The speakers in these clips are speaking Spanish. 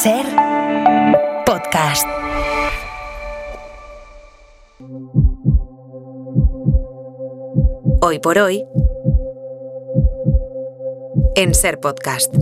Ser Podcast. Hoy por hoy, en Ser Podcast.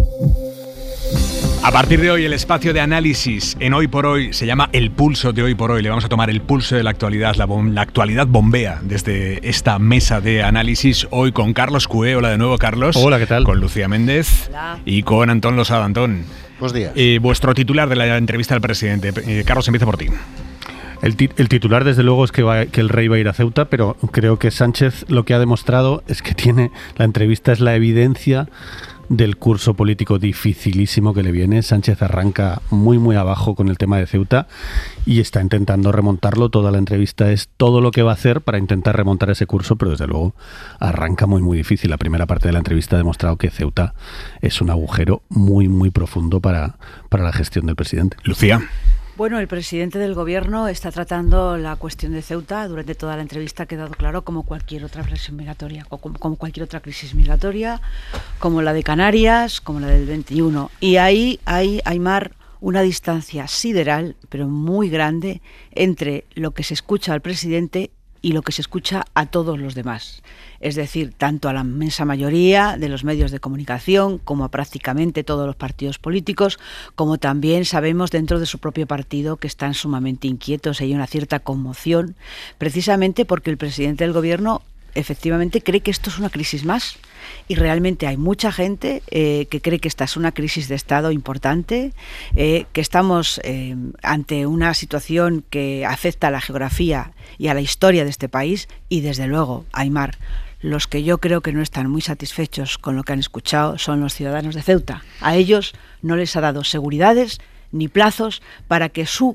A partir de hoy, el espacio de análisis en Hoy por Hoy se llama El Pulso de Hoy por Hoy. Le vamos a tomar el pulso de la actualidad. La actualidad bombea desde esta mesa de análisis. Hoy con Carlos Cué. Hola de nuevo, Carlos. Hola, ¿qué tal? Con Lucía Méndez. Hola. Y con Antón Losada. Antón. Buenos días. Vuestro titular de la entrevista al presidente. Carlos, empieza por ti. El titular, desde luego, es que el rey va a ir a Ceuta, pero creo que Sánchez lo que ha demostrado es que la entrevista es la evidencia del curso político dificilísimo que le viene. Sánchez arranca muy abajo con el tema de Ceuta y está intentando remontarlo. Toda la entrevista es todo lo que va a hacer para intentar remontar ese curso, pero desde luego arranca muy difícil. La primera parte de la entrevista ha demostrado que Ceuta es un agujero muy profundo para la gestión del presidente. Lucía. Bueno, el presidente del gobierno está tratando la cuestión de Ceuta. Durante toda la entrevista ha quedado claro como cualquier otra presión migratoria, como cualquier otra crisis migratoria, como la de Canarias, como la del 21. Y ahí hay, Aymar, una distancia sideral, pero muy grande, entre lo que se escucha al presidente y lo que se escucha a todos los demás. Es decir, tanto a la inmensa mayoría de los medios de comunicación como a prácticamente todos los partidos políticos, como también sabemos dentro de su propio partido que están sumamente inquietos. Hay una cierta conmoción, precisamente porque el presidente del gobierno efectivamente cree que esto es una crisis más. Y realmente hay mucha gente que cree que esta es una crisis de Estado importante, que estamos ante una situación que afecta a la geografía y a la historia de este país. Y desde luego, Aymar, los que yo creo que no están muy satisfechos con lo que han escuchado son los ciudadanos de Ceuta. A ellos no les ha dado seguridades ni plazos para que su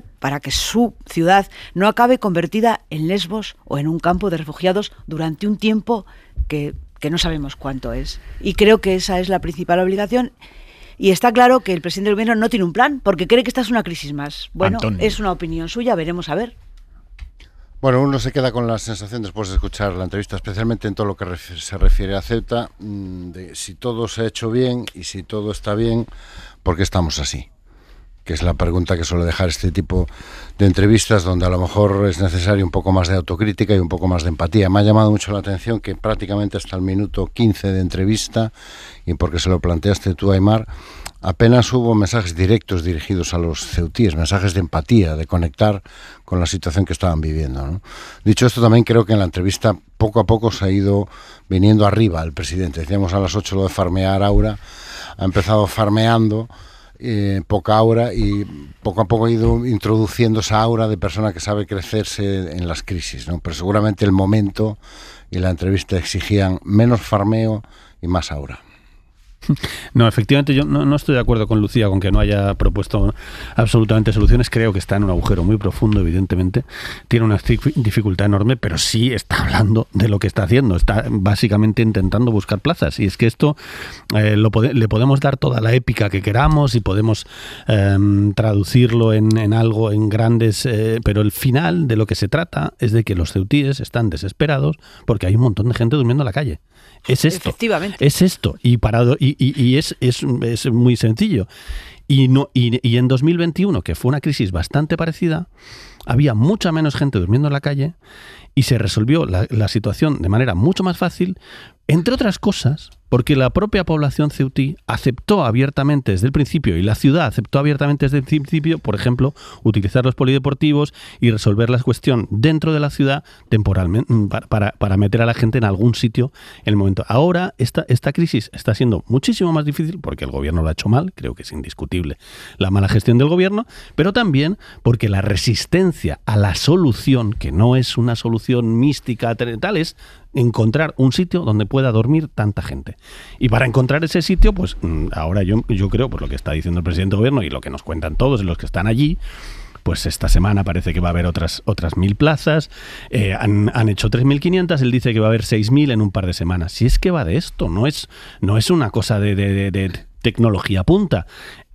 ciudad no acabe convertida en Lesbos o en un campo de refugiados durante un tiempo que no sabemos cuánto es. Y creo que esa es la principal obligación. Y está claro que el presidente del gobierno no tiene un plan porque cree que esta es una crisis más. Bueno, Antón, es una opinión suya, veremos a ver. Bueno, uno se queda con la sensación después de escuchar la entrevista, especialmente en todo lo que se refiere a Ceuta, de si todo se ha hecho bien y si todo está bien, ¿por qué estamos así? Que es la pregunta que suele dejar este tipo de entrevistas, donde a lo mejor es necesario un poco más de autocrítica y un poco más de empatía. Me ha llamado mucho la atención que prácticamente hasta el minuto 15 de entrevista, y porque se lo planteaste tú, Aymar, apenas hubo mensajes directos dirigidos a los ceutíes, mensajes de empatía, de conectar con la situación que estaban viviendo, ¿no? Dicho esto, también creo que en la entrevista poco a poco se ha ido viniendo arriba el presidente. Decíamos a las 8 lo de farmear aura, ha empezado farmeando poca aura y poco a poco ha ido introduciendo esa aura de persona que sabe crecerse en las crisis, ¿no? Pero seguramente el momento y la entrevista exigían menos farmeo y más aura. No, efectivamente yo no estoy de acuerdo con Lucía con que no haya propuesto absolutamente soluciones. Creo que está en un agujero muy profundo, evidentemente. Tiene una dificultad enorme, pero sí está hablando de lo que está haciendo. Está básicamente intentando buscar plazas. Y es que esto le podemos dar toda la épica que queramos y podemos traducirlo en algo, en grandes... pero el final de lo que se trata es de que los ceutíes están desesperados porque hay un montón de gente durmiendo en la calle. Es esto. Efectivamente. Es esto. Y parado y es muy sencillo. Y en 2021, que fue una crisis bastante parecida, había mucha menos gente durmiendo en la calle y se resolvió la situación de manera mucho más fácil, entre otras cosas, porque la propia población ceutí aceptó abiertamente desde el principio, y la ciudad aceptó abiertamente desde el principio, por ejemplo, utilizar los polideportivos y resolver la cuestión dentro de la ciudad temporalmente, para meter a la gente en algún sitio en el momento. Ahora esta crisis está siendo muchísimo más difícil porque el gobierno lo ha hecho mal, creo que es indiscutible la mala gestión del gobierno, pero también porque la resistencia a la solución, que no es una solución mística tal, es encontrar un sitio donde pueda dormir tanta gente. Y para encontrar ese sitio, pues ahora yo creo, por lo que está diciendo el presidente del gobierno y lo que nos cuentan todos los que están allí, pues esta semana parece que va a haber otras 1.000 plazas, han hecho 3.500, él dice que va a haber 6.000 en un par de semanas. Si es que va de esto, no es una cosa de tecnología punta.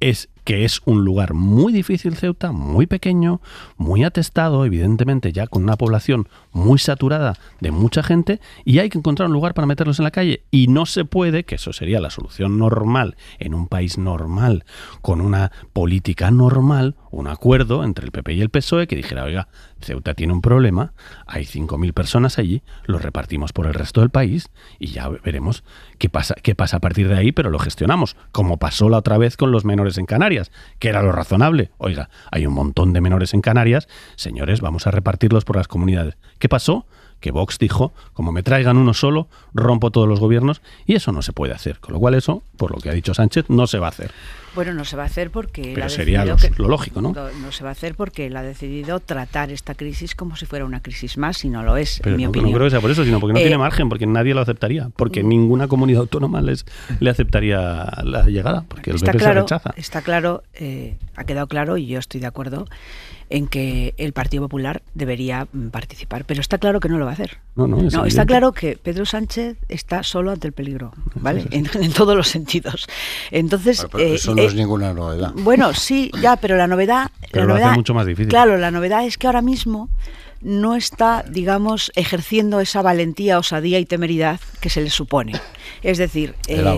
es que es un lugar muy difícil Ceuta, muy pequeño, muy atestado, evidentemente ya con una población muy saturada de mucha gente, y hay que encontrar un lugar para meterlos en la calle. Y no se puede, que eso sería la solución normal en un país normal, con una política normal, un acuerdo entre el PP y el PSOE que dijera, oiga, Ceuta tiene un problema, hay 5.000 personas allí, los repartimos por el resto del país y ya veremos qué pasa a partir de ahí, pero lo gestionamos, como pasó la otra vez con los menores en Canarias, que era lo razonable. Oiga, hay un montón de menores en Canarias, señores, vamos a repartirlos por las comunidades. ¿Qué pasó? Que Vox dijo, como me traigan uno solo, rompo todos los gobiernos, y eso no se puede hacer. Con lo cual eso, por lo que ha dicho Sánchez, no se va a hacer. Bueno, no se va a hacer porque... Pero sería lo lógico, ¿no? No se va a hacer porque él ha decidido tratar esta crisis como si fuera una crisis más, y no lo es, pero en mi opinión. No creo que sea por eso, sino porque no tiene margen, porque nadie lo aceptaría, porque ninguna comunidad autónoma le aceptaría la llegada, porque el PP se rechaza. Está claro, ha quedado claro, y yo estoy de acuerdo en que el Partido Popular debería participar, pero está claro que no lo va a hacer. No, está claro que Pedro Sánchez está solo ante el peligro, ¿vale? En todos los sentidos. Entonces, pero eso no es ninguna novedad. Bueno, sí, ya, pero la novedad... Pero lo hace mucho más difícil. Claro, la novedad es que ahora mismo no está, digamos, ejerciendo esa valentía, osadía y temeridad que se le supone. Es decir,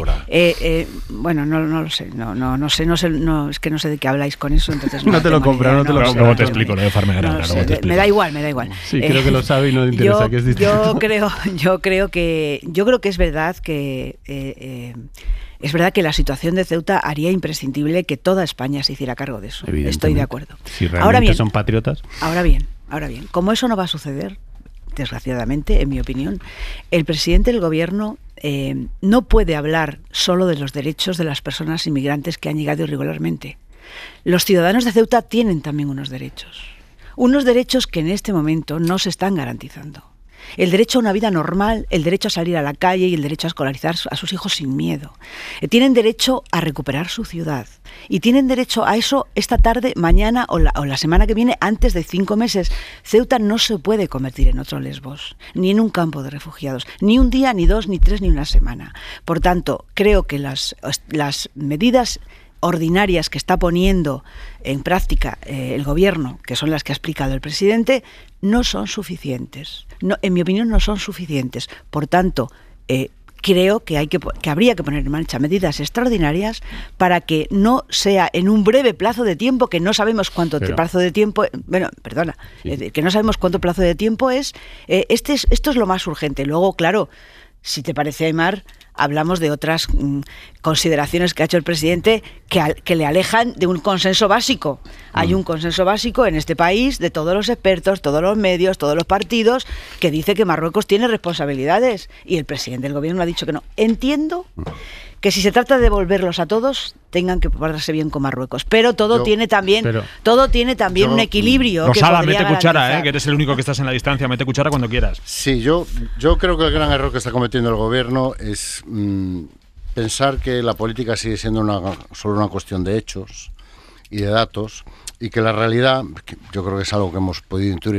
bueno, no lo sé, no sé, es que no sé de qué habláis con eso, entonces no te lo compro, no te lo compro. Luego te explico lo de Farmegrana. Me da igual. Sí, creo que lo sabe y no le interesa, que es distinto. Yo creo que es verdad que es verdad que la situación de Ceuta haría imprescindible que toda España se hiciera cargo de eso. Estoy de acuerdo. Si realmente son patriotas. Ahora bien, como eso no va a suceder, desgraciadamente, en mi opinión, el presidente del gobierno no puede hablar solo de los derechos de las personas inmigrantes que han llegado irregularmente. Los ciudadanos de Ceuta tienen también unos derechos que en este momento no se están garantizando. El derecho a una vida normal, el derecho a salir a la calle y el derecho a escolarizar a sus hijos sin miedo. Tienen derecho a recuperar su ciudad y tienen derecho a eso esta tarde, mañana o la semana que viene, antes de 5 meses. Ceuta no se puede convertir en otro Lesbos, ni en un campo de refugiados, ni un día, ni 2, ni 3, ni una semana. Por tanto, creo que las medidas ordinarias que está poniendo en práctica el gobierno, que son las que ha explicado el presidente, no son suficientes. No, en mi opinión, no son suficientes. Por tanto, creo que habría que poner en marcha medidas extraordinarias para que no sea en un breve plazo de tiempo, que no sabemos cuánto plazo de tiempo, que no sabemos cuánto plazo de tiempo es. Esto es lo más urgente. Luego, claro, si te parece, Aymar, hablamos de otras consideraciones que ha hecho el presidente que le alejan de un consenso básico. Hay un consenso básico en este país de todos los expertos, todos los medios, todos los partidos, que dice que Marruecos tiene responsabilidades, y el presidente del gobierno ha dicho que no. Entiendo que si se trata de devolverlos a todos, tengan que portarse bien con Marruecos, pero todo tiene también un equilibrio. Rosada, mete cuchara, que eres el único que estás en la distancia, mete cuchara cuando quieras. Sí, yo creo que el gran error que está cometiendo el gobierno es pensar que la política sigue siendo solo una cuestión de hechos y de datos, y que la realidad, que yo creo que es algo que hemos podido intuir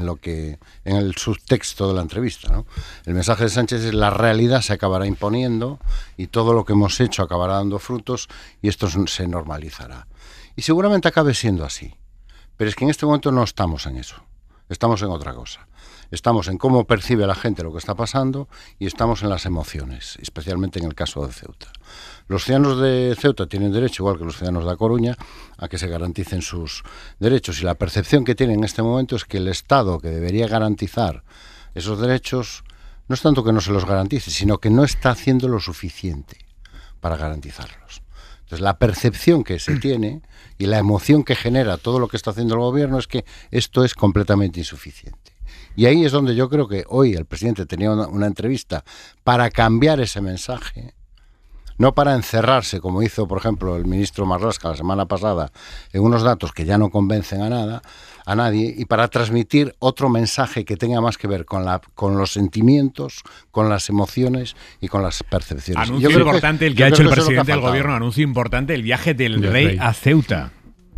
en el subtexto de la entrevista, ¿no? El mensaje de Sánchez es: la realidad se acabará imponiendo y todo lo que hemos hecho acabará dando frutos y esto se normalizará. Y seguramente acabe siendo así, pero es que en este momento no estamos en eso, estamos en otra cosa. Estamos en cómo percibe la gente lo que está pasando y estamos en las emociones, especialmente en el caso de Ceuta. Los ciudadanos de Ceuta tienen derecho, igual que los ciudadanos de La Coruña, a que se garanticen sus derechos, y la percepción que tienen en este momento es que el Estado, que debería garantizar esos derechos, no es tanto que no se los garantice, sino que no está haciendo lo suficiente para garantizarlos. Entonces, la percepción que se tiene y la emoción que genera todo lo que está haciendo el gobierno es que esto es completamente insuficiente. Y ahí es donde yo creo que hoy el presidente tenía una entrevista para cambiar ese mensaje, no para encerrarse, como hizo, por ejemplo, el ministro Marlaska la semana pasada, en unos datos que ya no convencen a nadie, y para transmitir otro mensaje que tenga más que ver con los sentimientos, con las emociones y con las percepciones. Anuncio importante el que ha hecho el presidente del gobierno, anuncio importante, el viaje del rey a Ceuta.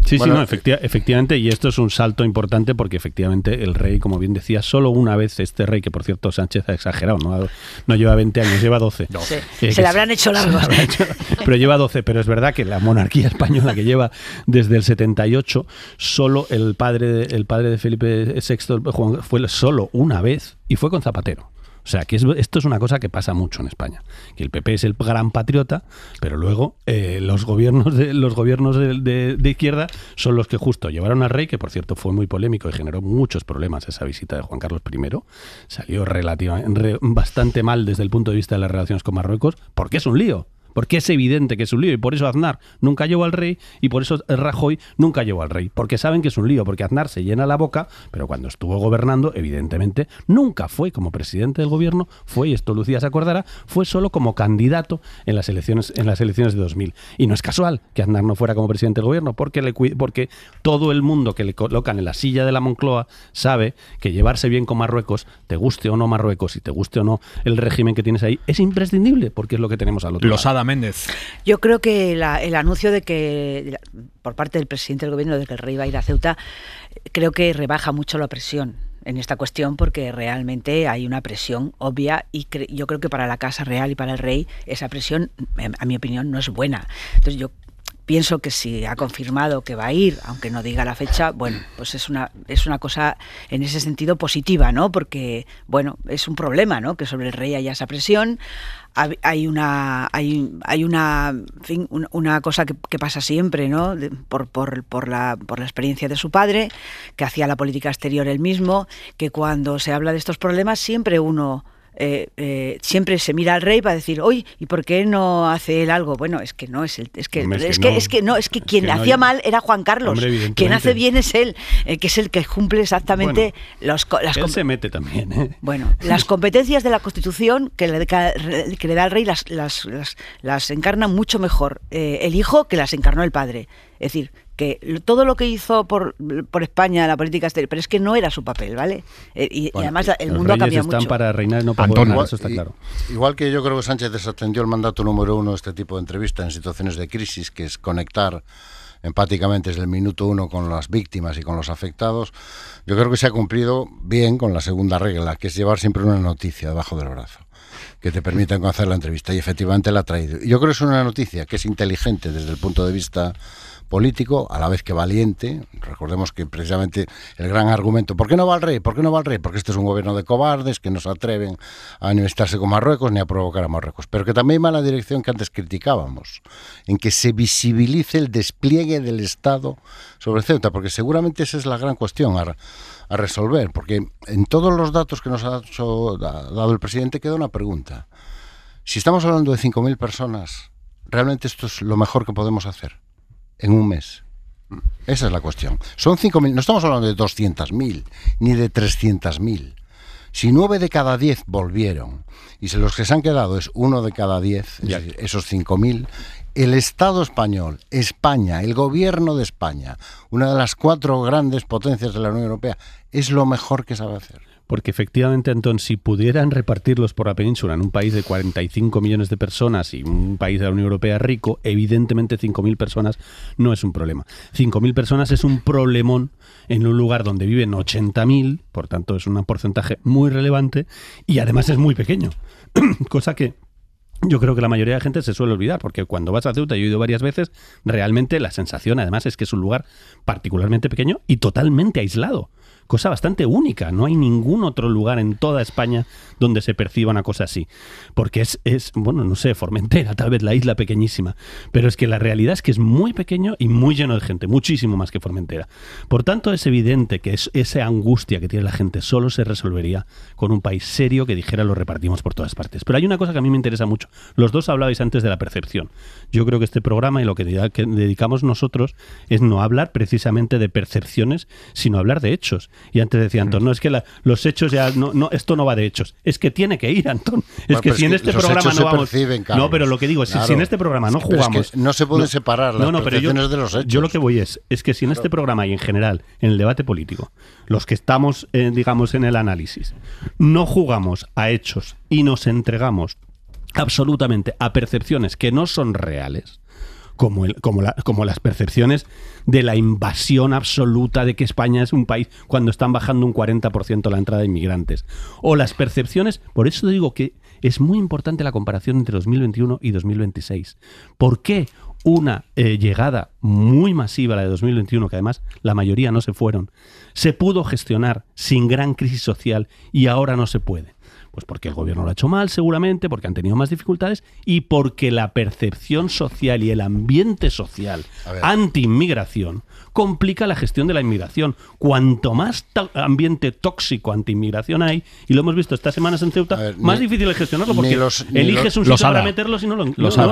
Sí, bueno, sí, no, efectivamente, y esto es un salto importante porque efectivamente el rey, como bien decía, solo una vez este rey, que por cierto Sánchez ha exagerado, no lleva 20 años, lleva 12. No. Se le habrán hecho largos. Pero lleva 12, pero es verdad que la monarquía española que lleva desde el 78, solo el padre de Felipe VI Juan, fue solo una vez y fue con Zapatero. O sea, que esto es una cosa que pasa mucho en España, que el PP es el gran patriota, pero luego los gobiernos de izquierda son los que justo llevaron al rey, que por cierto fue muy polémico y generó muchos problemas esa visita de Juan Carlos I. Salió bastante mal desde el punto de vista de las relaciones con Marruecos, porque es un lío. Porque es evidente que es un lío y por eso Aznar nunca llevó al rey y por eso Rajoy nunca llevó al rey. Porque saben que es un lío, porque Aznar se llena la boca, pero cuando estuvo gobernando, evidentemente, nunca fue como presidente del gobierno, fue, y esto Lucía se acordará, fue solo como candidato en las elecciones de 2000. Y no es casual que Aznar no fuera como presidente del gobierno, porque todo el mundo que le colocan en la silla de la Moncloa sabe que llevarse bien con Marruecos, te guste o no Marruecos y te guste o no el régimen que tienes ahí, es imprescindible, porque es lo que tenemos al otro lado. Méndez. Yo creo que el anuncio de que por parte del presidente del gobierno de que el rey va a ir a Ceuta, creo que rebaja mucho la presión en esta cuestión, porque realmente hay una presión obvia y yo creo que para la Casa Real y para el rey esa presión, a mi opinión, no es buena. Entonces yo pienso que si ha confirmado que va a ir, aunque no diga la fecha, bueno, pues es una cosa en ese sentido positiva, ¿no? Porque, bueno, es un problema, ¿no? Que sobre el rey haya esa presión. Hay una cosa que pasa siempre, ¿no? Por la experiencia de su padre, que hacía la política exterior él mismo, que cuando se habla de estos problemas siempre siempre se mira al rey para decir, oye, ¿y por qué no hace él algo? Bueno, es que quien hacía mal era Juan Carlos. Hombre, quien hace bien es él, que es el que cumple exactamente él se mete también, ¿eh? Bueno, las competencias de la Constitución que le da al rey las encarna mucho mejor el hijo que las encarnó el padre. Es decir, que todo lo que hizo por España la política exterior, pero es que no era su papel, ¿vale? Y además el mundo ha cambiado mucho. Están para reinar, no para gobernar, eso está claro. Igual que yo creo que Sánchez desatendió el mandato número 1 de este tipo de entrevista en situaciones de crisis, que es conectar empáticamente desde el minuto 1 con las víctimas y con los afectados, yo creo que se ha cumplido bien con la segunda regla, que es llevar siempre una noticia debajo del brazo que te permita hacer la entrevista, y efectivamente la ha traído. Yo creo que es una noticia que es inteligente desde el punto de vista político, a la vez que valiente. Recordemos que precisamente el gran argumento, ¿por qué no va el rey? ¿Por qué no va el rey? Porque este es un gobierno de cobardes que no se atreven a enemistarse con Marruecos ni a provocar a Marruecos. Pero que también va en la dirección que antes criticábamos, en que se visibilice el despliegue del Estado sobre Ceuta, porque seguramente esa es la gran cuestión a resolver, porque en todos los datos que nos ha dado el presidente queda una pregunta. Si estamos hablando de 5.000 personas, ¿realmente esto es lo mejor que podemos hacer en un mes? Esa es la cuestión. Son 5.000, no estamos hablando de 200.000 ni de 300.000. Si 9 de cada 10 volvieron y los que se han quedado es 1 de cada 10, esos 5.000, el Estado español, España, el gobierno de España, una de las 4 grandes potencias de la Unión Europea, es lo mejor que sabe hacer. Porque efectivamente, Antón, si pudieran repartirlos por la península en un país de 45 millones de personas y un país de la Unión Europea rico, evidentemente 5.000 personas no es un problema. 5.000 personas es un problemón en un lugar donde viven 80.000, por tanto es un porcentaje muy relevante y además es muy pequeño, cosa que yo creo que la mayoría de gente se suele olvidar, porque cuando vas a Ceuta, yo he ido varias veces, realmente la sensación además es que es un lugar particularmente pequeño y totalmente aislado. Cosa bastante única, no hay ningún otro lugar en toda España donde se perciba una cosa así, porque es bueno, no sé, Formentera, tal vez la isla pequeñísima, pero es que la realidad es que es muy pequeño y muy lleno de gente, muchísimo más que Formentera. Por tanto, es evidente que esa angustia que tiene la gente solo se resolvería con un país serio que dijera lo repartimos por todas partes. Pero hay una cosa que a mí me interesa mucho. Los dos hablabais antes de la percepción. Yo creo que este programa y lo que dedicamos nosotros es no hablar precisamente de percepciones, sino hablar de hechos. Y antes decía Antón, no, es que los hechos ya, no, esto no va de hechos. Es que tiene que ir, Antón. Es que si en este programa no vamos... No, pero lo que digo es, claro, si en este programa no jugamos... Es que no se puede separar las percepciones de los hechos. Yo lo que voy es que si en este programa y en general, en el debate político, los que estamos, digamos, en el análisis, no jugamos a hechos y nos entregamos absolutamente a percepciones que no son reales, como las percepciones de la invasión absoluta de que España es un país cuando están bajando un 40% la entrada de inmigrantes. O las percepciones, por eso digo que es muy importante la comparación entre 2021 y 2026. ¿Por qué una llegada muy masiva, la de 2021, que además la mayoría no se fueron, se pudo gestionar sin gran crisis social y ahora no se puede? Pues porque el gobierno lo ha hecho mal, seguramente, porque han tenido más dificultades y porque la percepción social y el ambiente social anti-inmigración complica la gestión de la inmigración. Cuanto más ambiente tóxico anti-inmigración hay, y lo hemos visto estas semanas en Ceuta, más difícil es gestionarlo porque eliges un sitio para meterlos y no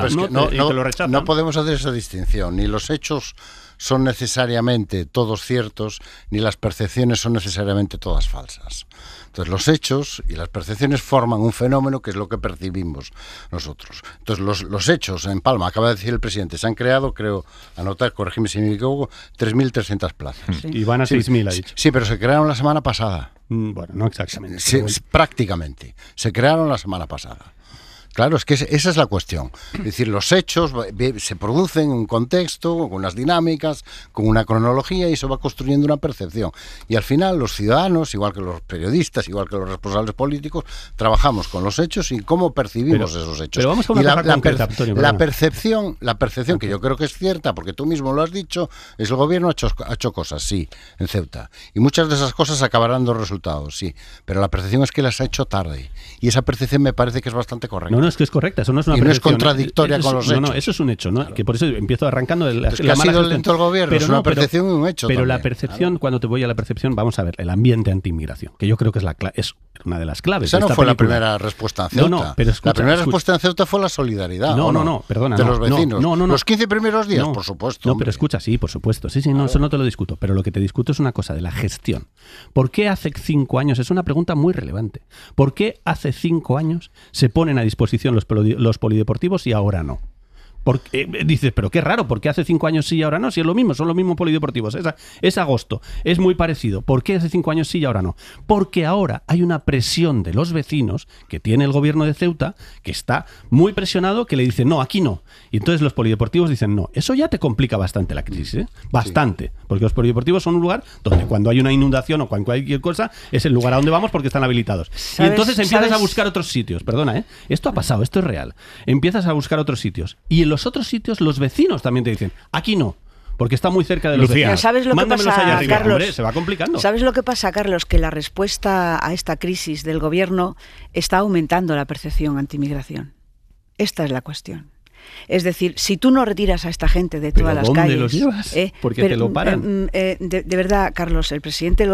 lo rechazan. No podemos hacer esa distinción. Ni los hechos son necesariamente todos ciertos, ni las percepciones son necesariamente todas falsas. Entonces los hechos y las percepciones forman un fenómeno que es lo que percibimos nosotros. Entonces los hechos en Palma, acaba de decir el presidente, se han creado, creo, anotar, corregime si me equivoco, 3.300 plazas. Sí. Y van a 6.000, ha dicho. Sí, pero se crearon la semana pasada. Bueno, no exactamente. Sí, bueno. Prácticamente. Se crearon la semana pasada. Claro, es que esa es la cuestión. Es decir, los hechos se producen en un contexto, con unas dinámicas, con una cronología, y eso va construyendo una percepción. Y al final los ciudadanos, igual que los periodistas, igual que los responsables políticos, trabajamos con los hechos y cómo percibimos esos hechos. Pero vamos a una cosa concreta, Antonio, la percepción que yo creo que es cierta, porque tú mismo lo has dicho, es el gobierno ha hecho cosas, sí, en Ceuta. Y muchas de esas cosas acabarán dando resultados, sí. Pero la percepción es que las ha hecho tarde. Y esa percepción me parece que es bastante correcta. No, es que es correcta, eso no es una percepción. Y no es contradictoria con los hechos. No, eso es un hecho, ¿no? Claro. Que por eso empiezo arrancando de la mala gestión. Ha sido lento el gobierno, pero es una percepción y un hecho. Pero también, la percepción, cuando te voy a la percepción, vamos a ver, el ambiente anti-inmigración, que yo creo que es una de las claves. Esa no fue la primera respuesta en Ceuta. No, pero escucha, la primera respuesta en Ceuta fue la solidaridad. No, perdona. De los vecinos. No. Los 15 primeros días, por supuesto. No, pero escucha, sí, por supuesto. Sí, no, eso no te lo discuto. Pero lo que te discuto es una cosa de la gestión. ¿Por qué hace 5 años? Es una pregunta muy relevante. ¿Por qué hace 5 años se ponen a disposición los polideportivos y ahora no? Porque dices, pero qué raro, ¿por qué hace 5 años sí y ahora no? Si es lo mismo, son los mismos polideportivos. Es agosto, es muy parecido. ¿Por qué hace 5 años sí y ahora no? Porque ahora hay una presión de los vecinos que tiene el gobierno de Ceuta, que está muy presionado, que le dicen, no, aquí no. Y entonces los polideportivos dicen, no. Eso ya te complica bastante la crisis, ¿eh? Bastante. Sí. Porque los polideportivos son un lugar donde cuando hay una inundación o cualquier cosa, es el lugar a donde vamos porque están habilitados. Y entonces empiezas a buscar otros sitios. Perdona, ¿eh? Esto ha pasado, esto es real. Empiezas a buscar otros sitios. Y en los otros sitios los vecinos también te dicen, aquí no, porque está muy cerca de los vecinos. ¿Sabes lo que pasa, Carlos? Hombre, se va complicando. ¿Sabes lo que pasa, Carlos? Que la respuesta a esta crisis del gobierno está aumentando la percepción anti-inmigración. Esta es la cuestión. Es decir, si tú no retiras a esta gente de todas las calles... ¿Dónde los llevas? Porque te lo paran. De verdad, Carlos, el presidente...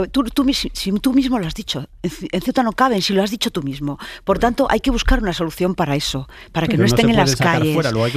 Si tú mismo lo has dicho. En Ceuta no caben, si lo has dicho tú mismo. Por tanto, hay que buscar una solución para eso, para que no estén en las calles.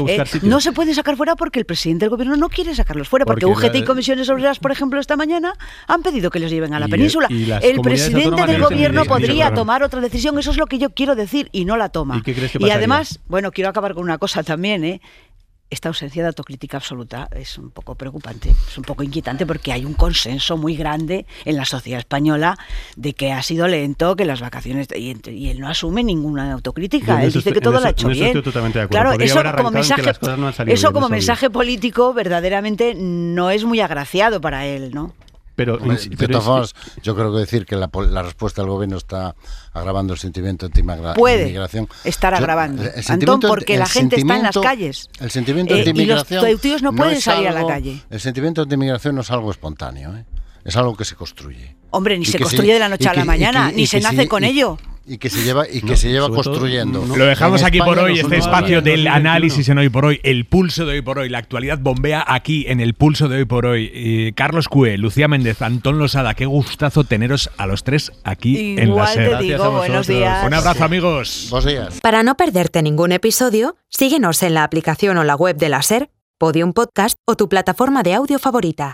No se pueden sacar fuera porque el presidente del gobierno no quiere sacarlos fuera, porque UGT y Comisiones Obreras, por ejemplo, esta mañana han pedido que los lleven a la península. El presidente del gobierno podría tomar otra decisión, eso es lo que yo quiero decir, y no la toma. ¿Y qué crees que pasaría? Y además, bueno, quiero acabar con una cosa también, esta ausencia de autocrítica absoluta es un poco preocupante, es un poco inquietante porque hay un consenso muy grande en la sociedad española de que ha sido lento, que las vacaciones... Y él no asume ninguna autocrítica, él dice que todo lo ha hecho bien. Estoy totalmente de acuerdo. Claro, eso como mensaje político verdaderamente no es muy agraciado para él, ¿no? Pero de todas formas, yo creo que decir que la respuesta del gobierno está agravando el sentimiento anti-inmigración. Puede estar agravando, Antón, porque la gente está en las calles. El sentimiento anti-inmigración... Y los ceutíos no pueden salir a la calle. El sentimiento anti-inmigración no es algo espontáneo, es algo que se construye. Hombre, ni se construye de la noche a la mañana, ni se nace con ello. Y que se lleva construyendo. Lo dejamos aquí por hoy, este espacio del análisis en Hoy por Hoy, el pulso de Hoy por Hoy, la actualidad bombea aquí en el pulso de Hoy por Hoy. Carlos Cue, Lucía Méndez, Antón Losada, qué gustazo teneros a los tres aquí en la SER. Igual te digo, buenos días. Un abrazo, amigos. Buenos días. Para no perderte ningún episodio, síguenos en la aplicación o la web de la SER, Podium Podcast o tu plataforma de audio favorita.